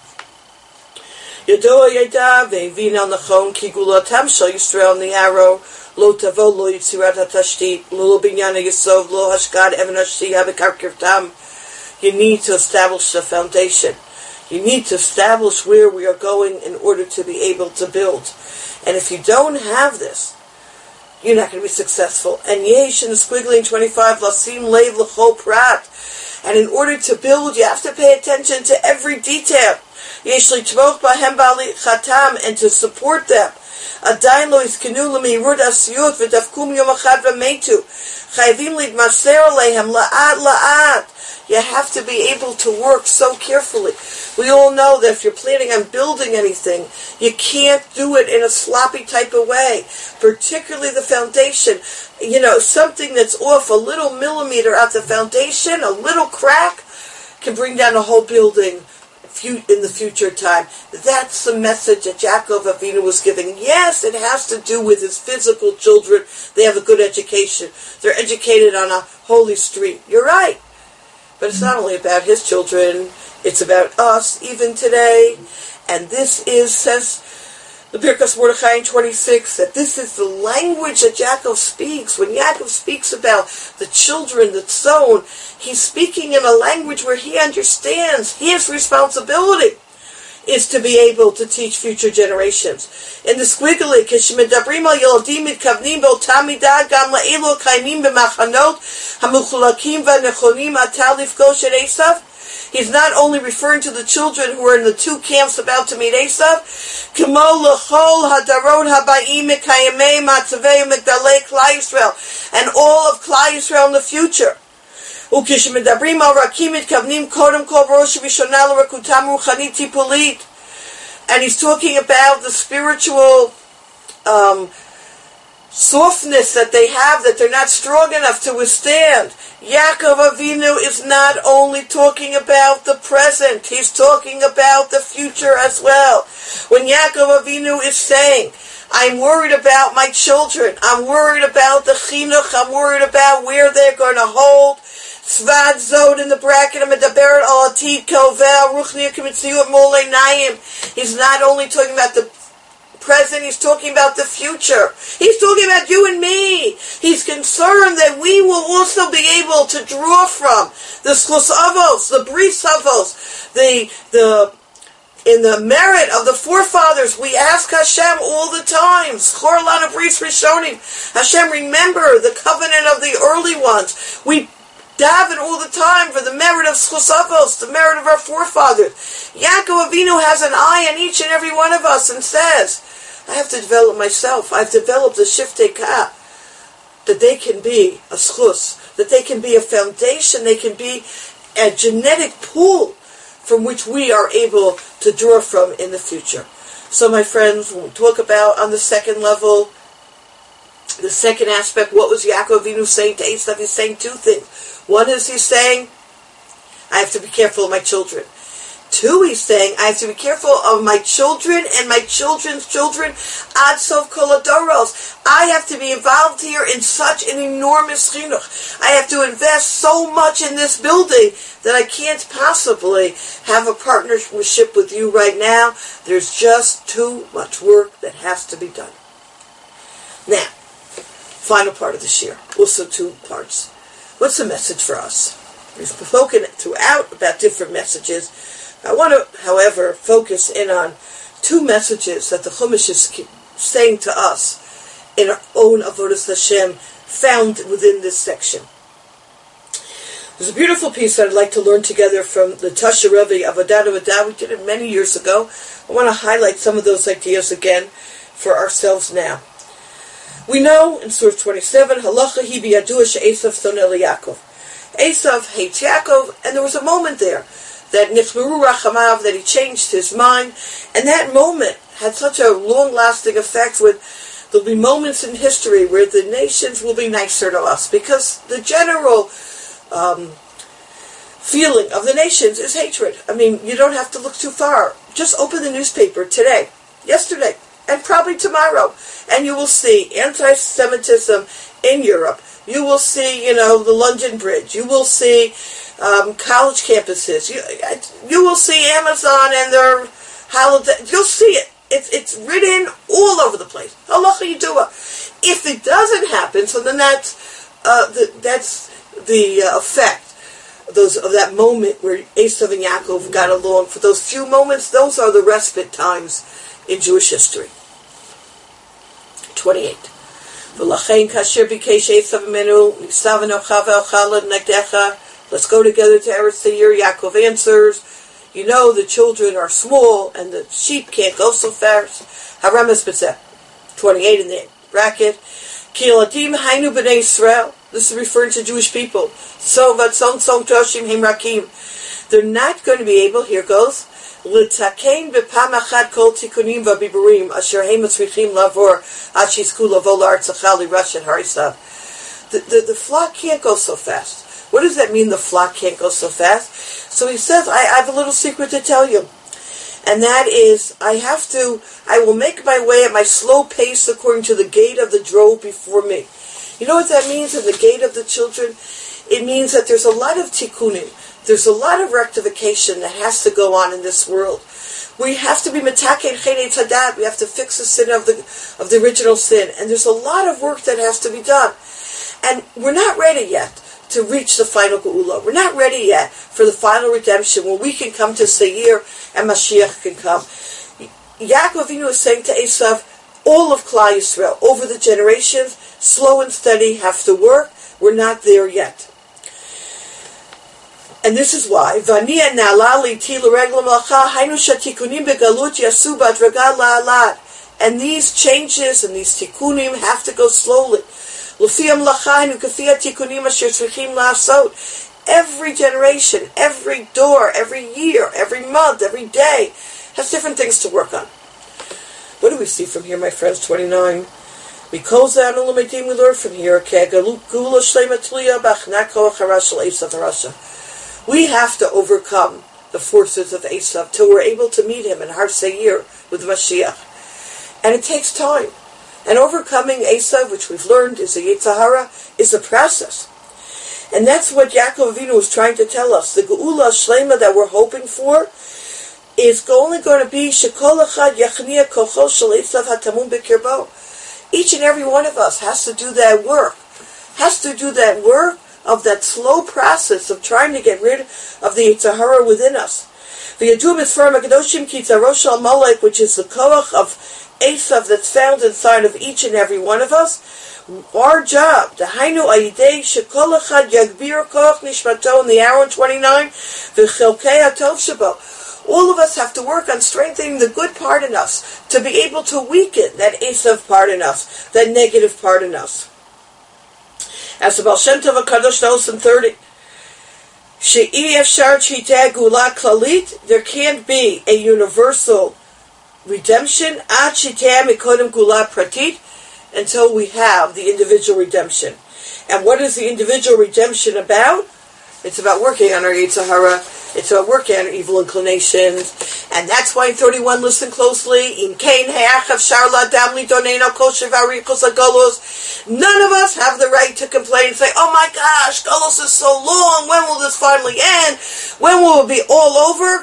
You need to establish the foundation. You need to establish where we are going in order to be able to build. And if you don't have this, you're not going to be successful. And yesh in the squiggly in 25, lasim leiv l'chol prat. And in order to build, you have to pay attention to every detail. Yesh litmoch bahem bali chatam, and to support them. Adayin lo iskenu l'meirud asiyut v'dafkum yom achad v'meitu. Chayvim lidmaser alehem la'at la'at. You have to be able to work so carefully. We all know that if you're planning on building anything, you can't do it in a sloppy type of way. Particularly the foundation. You know, something that's off a little millimeter at the foundation, a little crack, can bring down a whole building in the future time. That's the message that Yaakov Avinu was giving. Yes, it has to do with his physical children. They have a good education. They're educated on a holy street. You're right. But it's not only about his children, it's about us even today. And this is, says the Birkas Mordechai in 26, that this is the language that Yaakov speaks. When Yaakov speaks about the children that's sown, he's speaking in a language where he understands his responsibility is to be able to teach future generations. In the squiggly, Kishmedabrim al Yoladim Mitkavnim Botamida Gam Laelo Kaimim B'Machanot Hamuchulakim V'Nechonim Atal Lifkosh at Esav. He's not only referring to the children who are in the two camps about to meet Esav, Kimo L'Chol Hadarot Habayim Mikayimei Matzavei Migdalei Klal Yisrael, and all of Klal Yisrael in the future. And he's talking about the spiritual softness that they have, that they're not strong enough to withstand. Yaakov Avinu is not only talking about the present, he's talking about the future as well. When Yaakov Avinu is saying, I'm worried about my children, I'm worried about the chinuch, I'm worried about where they're going to hold, Svad Zod in the bracket of Medaberet al Atid Kovel Ruchnia Kamitziyut Molei Naim. He's not only talking about the present, he's talking about the future. He's talking about you and me. He's concerned that we will also be able to draw from the Schus Avos, the Bris Avos, in the merit of the forefathers. We ask Hashem all the time, Schor Lana Bris Rishonim. Hashem, remember the covenant of the early ones. We daven all the time for the merit of Schus Avos, the merit of our forefathers. Yaakov Avinu has an eye on each and every one of us and says, I have to develop myself. I've developed a shiftei ka, that they can be a schus, that they can be a foundation, they can be a genetic pool from which we are able to draw from in the future. So my friends, when we talk about on the second level, the second aspect, what was Yaakov Avinu saying to Esav? He's saying two things. One is he's saying, I have to be careful of my children. Two, he's saying, I have to be careful of my children and my children's children. Ad sof kol hadoros. I have to be involved here in such an enormous chinuch. I have to invest so much in this building that I can't possibly have a partnership with you right now. There's just too much work that has to be done. Now, final part of this year. Also two parts. What's the message for us? We've spoken throughout about different messages. I want to, however, focus in on two messages that the Chumash is saying to us in our own Avodas Hashem found within this section. There's a beautiful piece that I'd like to learn together from the Tasha Rebbe of Avodat Avodah. We did it many years ago. I want to highlight some of those ideas again for ourselves now. We know in Surah 27, Halacha hi biyadua she'esav sonel Yaakov. Esav hates Yaakov, and there was a moment there that Nichmeru Rachamav, that he changed his mind, and that moment had such a long-lasting effect with there'll be moments in history where the nations will be nicer to us, because the general feeling of the nations is hatred. I mean, you don't have to look too far. Just open the newspaper today, yesterday, and probably tomorrow, and you will see anti-Semitism in Europe. You will see, the London Bridge. You will see college campuses. You will see Amazon and their holiday. You'll see it. It's written all over the place. Halacha Yidua. If it doesn't happen, so then that's the effect of that moment where Esav and Yaakov got along. For those few moments, those are the respite times in Jewish history. 28. Let's go together to Eretz Seir. Yaakov answers, the children are small and the sheep can't go so fast. 28 in the bracket. This is referring to Jewish people. They're not going to be able, here goes, the flock can't go so fast. What does that mean, the flock can't go so fast? So he says, I have a little secret to tell you. And that is, I will make my way at my slow pace according to the gait of the drove before me. You know what that means in the gait of the children? It means that there's a lot of tikkunim. There's a lot of rectification that has to go on in this world. We have to be metaken chenei tadat. We have to fix the sin of the original sin. And there's a lot of work that has to be done. And we're not ready yet to reach the final geula. We're not ready yet for the final redemption where we can come to Seir and Mashiach can come. Yaakov Avinu is saying to Esav, all of Klal Yisrael, over the generations, slow and steady, have to work. We're not there yet. And this is why. And these changes and these tikkunim have to go slowly. Every generation, every door, every year, every month, every day has different things to work on. What do we see from here, my friends? 29. We learn from here. We have to overcome the forces of Esav till we're able to meet him in Har Seir with Mashiach. And it takes time. And overcoming Esav, which we've learned is a Yetzer Hara, is a process. And that's what Yaakov Avinu was trying to tell us. The Geula Shlema that we're hoping for is only going to be Shekol Echad Yachnia Kocho Shel Esav Hatamun B'Kirbo. Each and every one of us has to do that work. Has to do that work of that slow process of trying to get rid of the Yetzer Hara within us. V'yadu Mitzvah Hakadoshim Ki Tzarosh Shel Amalek, which is the koach of Esav that's found inside of each and every one of us. Our job, Dahainu Ayidei Shekol Echad Yagbir Koach Nishmato in the hour 29, V'chelkei Atov Shabo. All of us have to work on strengthening the good part in us to be able to weaken that Esav part in us, that negative part in us. As the Baal Shem Tov HaKadosh knows in 30, She'i Efshar Chitei Gula Klalit, there can't be a universal redemption ad Chitei Mikodem Gula Pratit, until we have the individual redemption. And what is the individual redemption about? It's about working on our Yetzer Hara. It's about working on our evil inclinations. And that's why in 31, listen closely. None of us have the right to complain and say, oh my gosh, Golos is so long. When will this finally end? When will it be all over?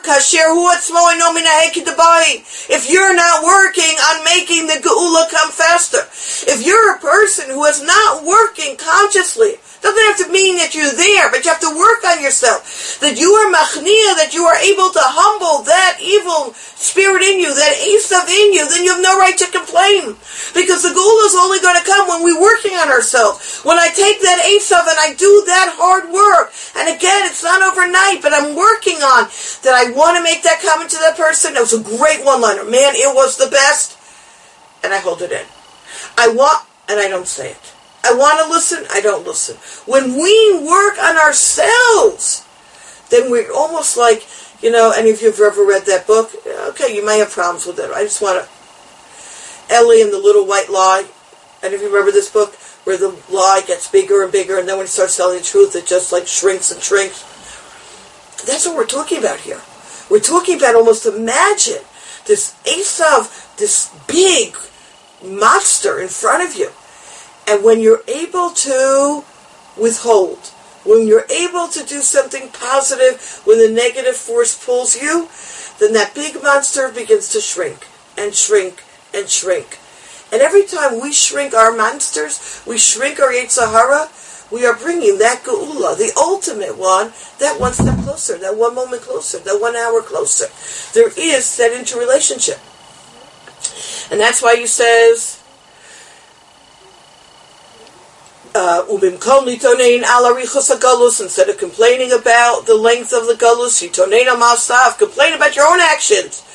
If you're not working on making the Geula come faster, if you're a person who is not working consciously Doesn't have to mean that you're there, but you have to work on yourself. That you are machnia, that you are able to humble that evil spirit in you, that Esav in you, then you have no right to complain. Because the Geula is only going to come when we're working on ourselves. When I take that Esav and I do that hard work, and again, it's not overnight, but I'm working on that I want to make that comment to that person. That was a great one-liner. Man, it was the best. And I hold it in. I want, and I don't say it. I want to listen, I don't listen. When we work on ourselves, then we're almost like, any of you have ever read that book? Okay, you may have problems with it. I just want to... Ellie and the Little White Lie. Any of you remember this book? Where the lie gets bigger and bigger, and then when it starts telling the truth, it just like shrinks and shrinks. That's what we're talking about here. We're talking about almost imagine this Esav, this big monster in front of you. And when you're able to withhold, when you're able to do something positive, when the negative force pulls you, then that big monster begins to shrink and shrink and shrink. And every time we shrink our monsters, we shrink our Yetzer Hara, we are bringing that Geula, the ultimate one, that one step closer, that one moment closer, that 1 hour closer. There is that interrelationship. And that's why he says, instead of complaining about the length of the galus, complain about your own actions.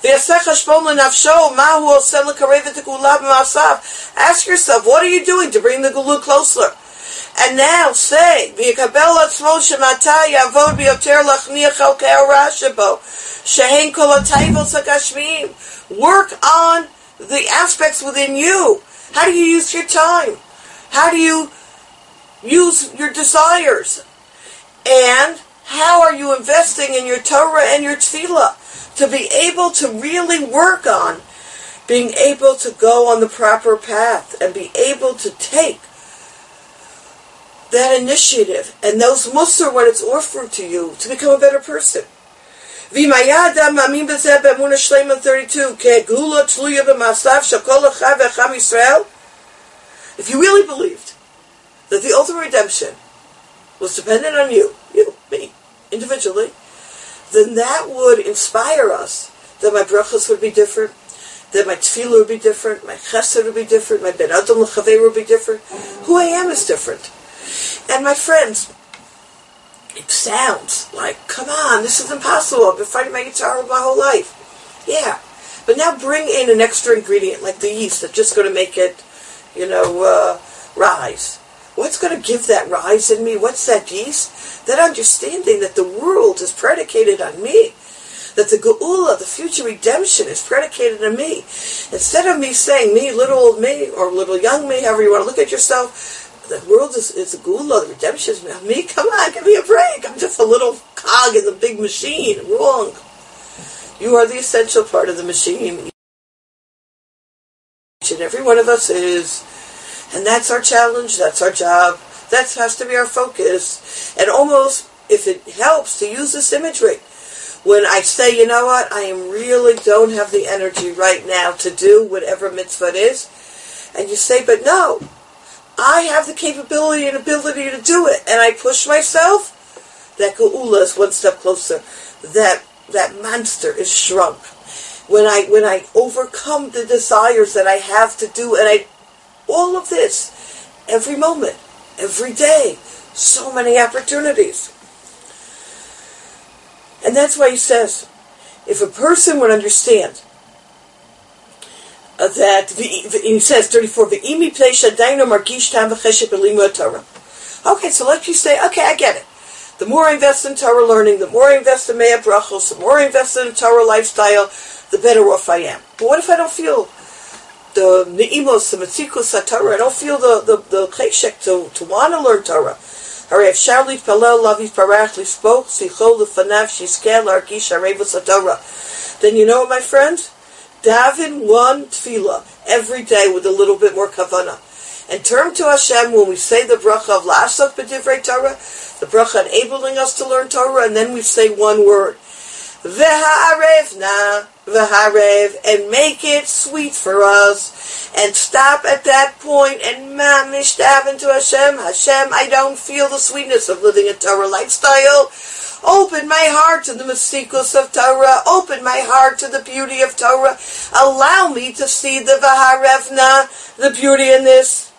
Ask yourself, what are you doing to bring the Geula closer? And now say, work on the aspects within you. How do you use your time? How do you use your desires? And how are you investing in your Torah and your Tefillah to be able to really work on being able to go on the proper path and be able to take that initiative and those musar when it's offered to you to become a better person? If you really believed that the ultimate redemption was dependent on you, me, individually, then that would inspire us that my brachas would be different, that my tefillah would be different, my chesed would be different, my ben adam l'chaver would be different. Who I am is different. And my friends, it sounds like, come on, this is impossible. I've been fighting my Yetzer Hara my whole life. Yeah. But now bring in an extra ingredient like the yeast that's just going to make it, rise. What's going to give that rise in me? What's that yeast? That understanding that the world is predicated on me. That the Geula, the future redemption, is predicated on me. Instead of me saying, me, little old me, or little young me, however you want to look at yourself, the world is the Geula, the redemption is me. Come on, give me a break. I'm just a little cog in the big machine. Wrong. You are the essential part of the machine. Each and every one of us is. And that's our challenge, that's our job. That has to be our focus. And almost, if it helps, to use this imagery. When I say, you know what, I really don't have the energy right now to do whatever mitzvah it is. And you say, but no, I have the capability and ability to do it. And I push myself, that Geula is one step closer. That monster is shrunk. When I overcome the desires that I have to do, and all of this, every moment, every day, so many opportunities. And that's why he says, if a person would understand that, he says, 34, okay, so let's just say, okay, I get it. The more I invest in Torah learning, the more I invest in Mea Brachos, the more I invest in a Torah lifestyle, the better off I am. But what if I don't feel the ne'imos, the metzikus Torah? I don't feel the cheshek to want to learn Torah. Then you know what, my friends? Daven one tefillah every day with a little bit more kavanah. And turn to Hashem when we say the bracha of La'asok b'divrei Torah, the bracha enabling us to learn Torah, and then we say one word. V'ha'arevna v'harev, and make it sweet for us, and stop at that point and mamish daven to Hashem. Hashem, I don't feel the sweetness of living a Torah lifestyle. Open my heart to the mystikus of Torah. Open my heart to the beauty of Torah. Allow me to see the v'harevna, the beauty in this.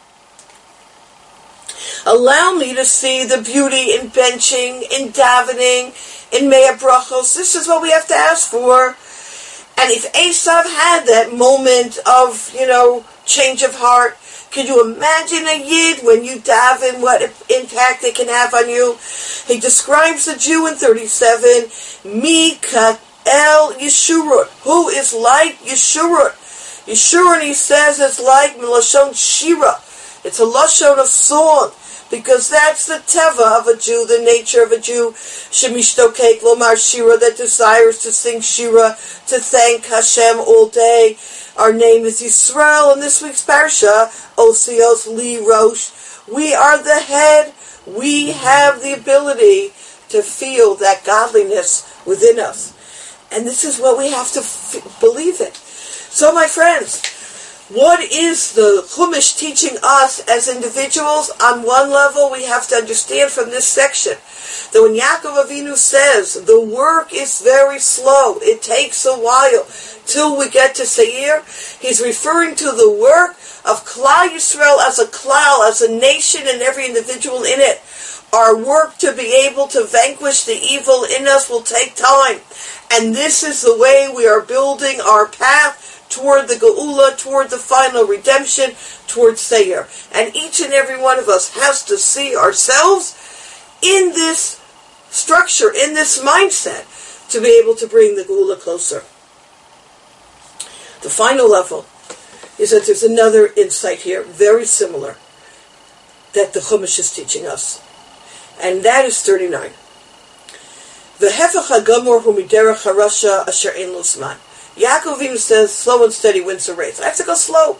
Allow me to see the beauty in benching, in davening, in Mea Brachos. This is what we have to ask for. And if Esav had that moment of, change of heart, can you imagine a Yid when you daven, what impact it can have on you? He describes the Jew in 37, Mikael Yeshurut, who is like Yeshurut. Yeshurut, he says, is like Milashon Shira. It's a lashon of song, because that's the teva of a Jew, the nature of a Jew. Shemishtokek lomar shira, that desires to sing shira, to thank Hashem all day. Our name is Yisrael, and this week's parsha, Osios Li Rosh. We are the head. We have the ability to feel that godliness within us. And this is what we have to believe in. So, my friends, what is the Chumash teaching us as individuals? On one level, we have to understand from this section that when Yaakov Avinu says the work is very slow, it takes a while till we get to Seir, he's referring to the work of Klal Yisrael as a klal, as a nation, and every individual in it. Our work to be able to vanquish the evil in us will take time. And this is the way we are building our path toward the Geula, toward the final redemption, toward Seir. And each and every one of us has to see ourselves in this structure, in this mindset, to be able to bring the Geula closer. The final level is that there's another insight here, very similar, that the Chumash is teaching us. And that is 39. V'hefach hagamor hu miderech harasha asher ein lo zman. Yaakov Avinu says, slow and steady wins the race. I have to go slow.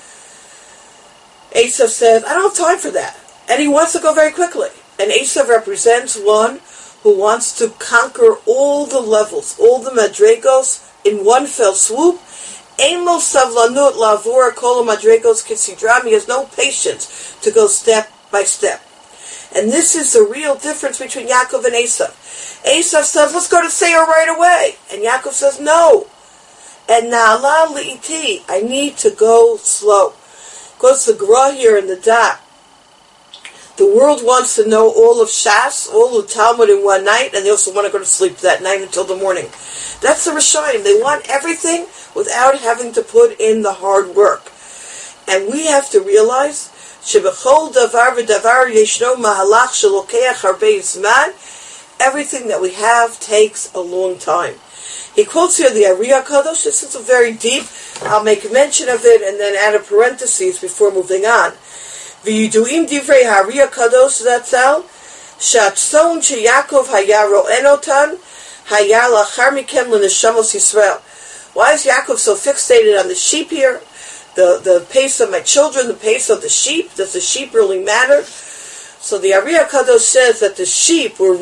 Esav says, I don't have time for that. And he wants to go very quickly. And Esav represents one who wants to conquer all the levels, all the madregos in one fell swoop. Ein lo savlanut lavor kol madregos kitsidram. He has no patience to go step by step. And this is the real difference between Yaakov and Esav. Esav says, let's go to Seir right away. And Yaakov says, no. And na'ala li'iti, I need to go slow. Goes the Gra here in the dot. The world wants to know all of Shas, all of Talmud in one night, and they also want to go to sleep that night until the morning. That's the Rishayim. They want everything without having to put in the hard work. And we have to realize, shebechol davar v'davar yeshno mahalach shelokeach harbei zman, everything that we have takes a long time. He quotes here the Ari HaKadosh. This is a very deep. I'll make mention of it and then add a parenthesis before moving on. V'yiduim divrei Ari HaKadosh zatzal, shatzon sheYaakov haya ro'en otan, haya lachar mikem l'neshamos Yisrael. Why is Yaakov so fixated on the sheep here? The pace of my children, the pace of the sheep. Does the sheep really matter? So the Ari HaKadosh says that the sheep will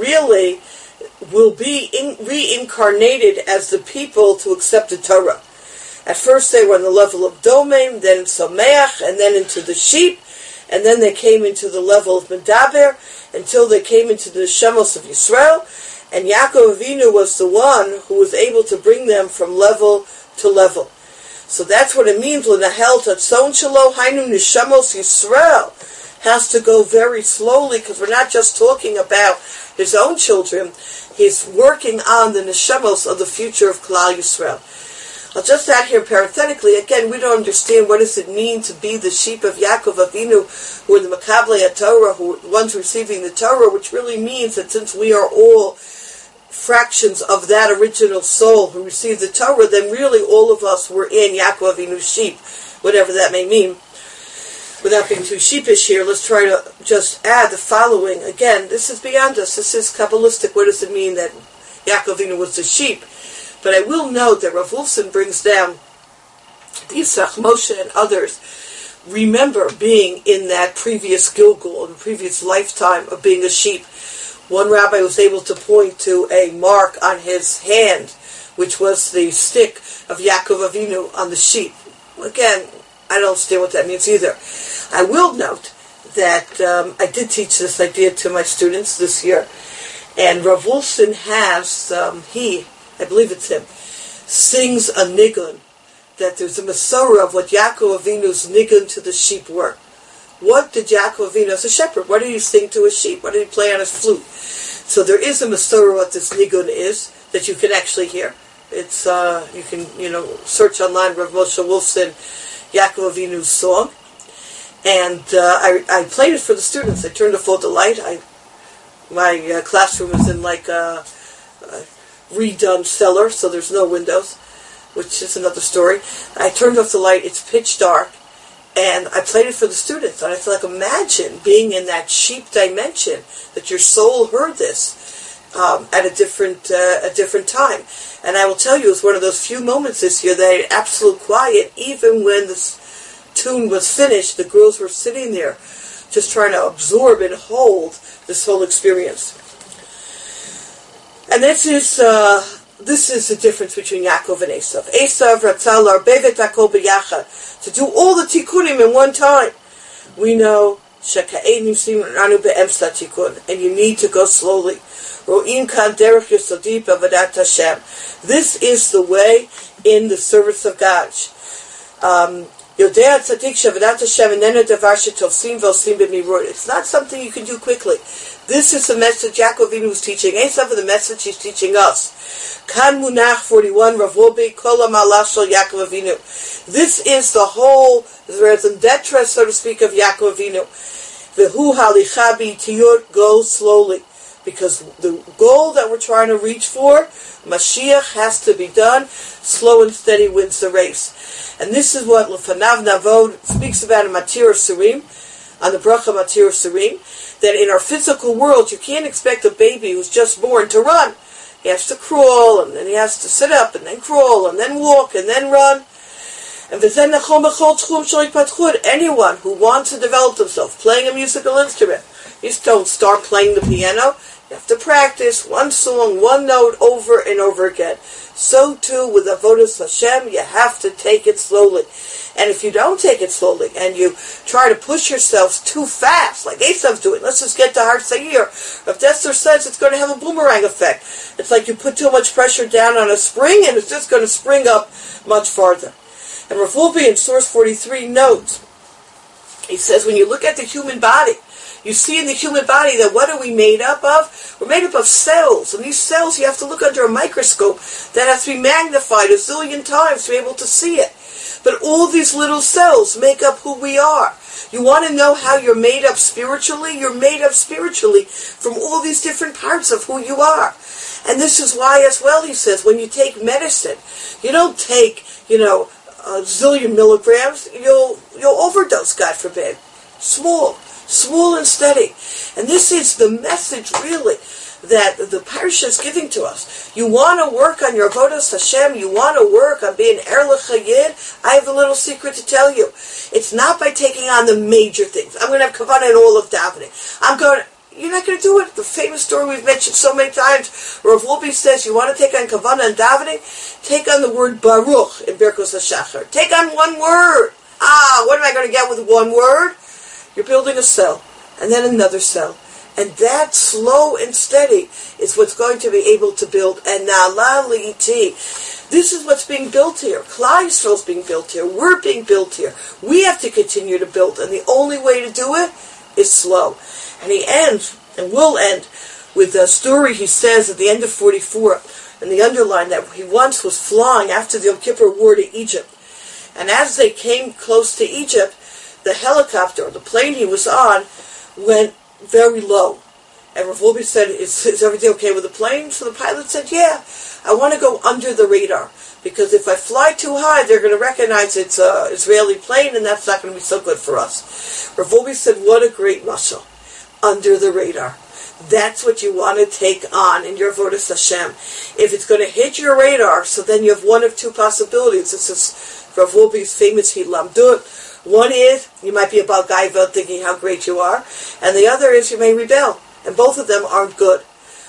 be reincarnated as the people to accept the Torah. At first they were on the level of Domim, then Sameach, and then into the sheep, and then they came into the level of Medaber, until they came into the Shemos of Yisrael, and Yaakov Avinu was the one who was able to bring them from level to level. So that's what it means, L'nahel tatzon shelo hainu neshamos Yisrael, has to go very slowly, because we're not just talking about his own children, he's working on the neshamos of the future of Klal Yisrael. I'll just add here parenthetically, again, we don't understand what does it mean to be the sheep of Yaakov Avinu, who are the Makablei HaTorah, who are the ones receiving the Torah, which really means that since we are all fractions of that original soul who received the Torah, then really all of us were in Yaakov Avinu's sheep, whatever that may mean. Without being too sheepish here, let's try to just add the following. Again, this is beyond us. This is Kabbalistic. What does it mean that Yaakov Avinu was the sheep? But I will note that Rav Wolfson brings down Yitzchak, Moshe, and others remember being in that previous Gilgal, in the previous lifetime of being a sheep. One rabbi was able to point to a mark on his hand which was the stick of Yaakov Avinu on the sheep. Again, I don't understand what that means either. I will note that I did teach this idea to my students this year, and Rav Wolfson has, I believe it's him, sings a nigun, that there's a Masorah of what Yaakov Avinu's nigun to the sheep were. What did Yaakov Avinu, as a shepherd, what did he sing to his sheep? What did he play on his flute? So there is a Masorah what this nigun is, that you can actually hear. It's, you can, search online, Rav Moshe Wolfson, Yaakov Avinu's song. And I played it for the students. I turned off all the light. My classroom is in like a redone cellar, so there's no windows, which is another story. I turned off the light. It's pitch dark. And I played it for the students. And I feel like, imagine being in that sheep dimension, that your soul heard this at a different time. And I will tell you, it was one of those few moments this year that I had absolute quiet. Even when this tune was finished, the girls were sitting there just trying to absorb and hold this whole experience. And this is the difference between Yaakov and Esav. Esav ratzal l'arbevet hakol b'yachad, to do all the tikkunim in one time. We know sheka'ed nimsim ranu be'emsa tikkun, and you need to go slowly. Ro'im kan derech yesodit b'avadat Hashem. This is the way in the service of God. Yodea tzaddik she'avadat Hashem inena davar shetovsim v'osim b'mirut. It's not something you can do quickly. This is the message Yaakov Avinu was teaching. Esav, the message he's teaching us. Kan Munach 41, Rav Wolbe, Kol HaMalah Shel Yaakov Avinu. This is the whole raison d'etre, so to speak, of Yaakov Avinu. V'hu halicha b'itiyut, go slowly. Because the goal that we're trying to reach for, Mashiach, has to be done. Slow and steady wins the race. And this is what Lefanav Navod speaks about in Matir Surim, on the Bracha Matir Surim, that in our physical world, you can't expect a baby who's just born to run. He has to crawl, and then he has to sit up, and then crawl, and then walk, and then run. And anyone who wants to develop themselves, playing a musical instrument, you just don't start playing the piano. You have to practice one song, one note, over and over again. So too with Avodas Hashem, you have to take it slowly. And if you don't take it slowly, and you try to push yourselves too fast, like Esav's doing, let's just get to Har Seir. If Dessler says it's going to have a boomerang effect, it's like you put too much pressure down on a spring, and it's just going to spring up much farther. And Rav Wolbe in Source 43 notes, he says, when you look at the human body, you see in the human body that what are we made up of? We're made up of cells. And these cells you have to look under a microscope that has to be magnified a zillion times to be able to see it. But all these little cells make up who we are. You want to know how you're made up spiritually? You're made up spiritually from all these different parts of who you are. And this is why as well, he says, when you take medicine, you don't take, a zillion milligrams. You'll overdose, God forbid. Small and steady. And this is the message, really, that the Parsha is giving to us. You want to work on your Avodas Hashem, you want to work on being Er L'Chayid, I have a little secret to tell you. It's not by taking on the major things. I'm going to have Kavanah in all of davening. You're not going to do it. The famous story we've mentioned so many times, Rav Wolbe says, you want to take on Kavanah and davening? Take on the word Baruch in Birkos HaShachar. Take on one word. What am I going to get with one word? You're building a cell, and then another cell. And that slow and steady is what's going to be able to build. And Na'ala Li'iti. This is what's being built here. Klal Yisrael's being built here. We're being built here. We have to continue to build, and the only way to do it is slow. And he ends, and will end, with a story he says at the end of 44, and the underline that he once was flying after the Yom Kippur War to Egypt. And as they came close to Egypt, the helicopter, or the plane he was on, went very low. And Rav Wolbe said, is everything okay with the plane? So the pilot said, yeah, I want to go under the radar. Because if I fly too high, they're going to recognize it's an Israeli plane, and that's not going to be so good for us. Rav Wolbe said, what a great mashal. Under the radar. That's what you want to take on in your Avodas Hashem. If it's going to hit your radar, so then you have one of two possibilities. This is Rav Wolbe's famous Hilamdut. One is, you might be about Gaiva thinking how great you are, and the other is you may rebel. And both of them aren't good.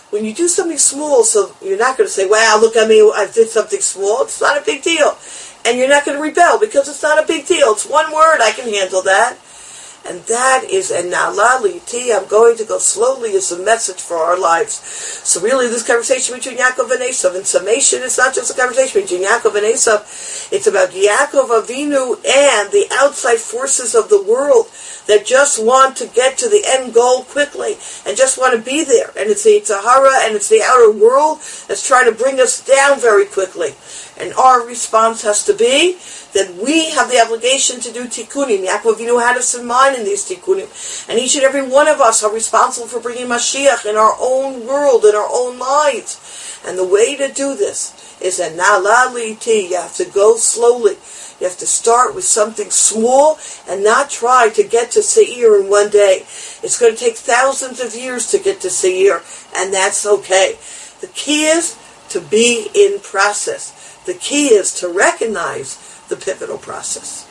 when you do something small, so you're not going to say, wow, look at me, I did something small. It's not a big deal. And you're not going to rebel because it's not a big deal. It's one word. I can handle that. And that is a na'ala li'iti. I'm going to go slowly is a message for our lives. So really this conversation between Yaakov and Esav, in summation, it's not just a conversation between Yaakov and Esav. It's about Yaakov Avinu and the outside forces of the world that just want to get to the end goal quickly and just want to be there. And it's the Sahara and it's the outer world that's trying to bring us down very quickly. And our response has to be that we have the obligation to do tikkunim. Yaakov Avinu had us in mind in these tikkunim. And each and every one of us are responsible for bringing Mashiach in our own world, in our own lives. And the way to do this is a na'ala li'iti. You have to go slowly. You have to start with something small and not try to get to Seir in one day. It's going to take thousands of years to get to Seir, and that's okay. The key is to be in process. The key is to recognize the pivotal process.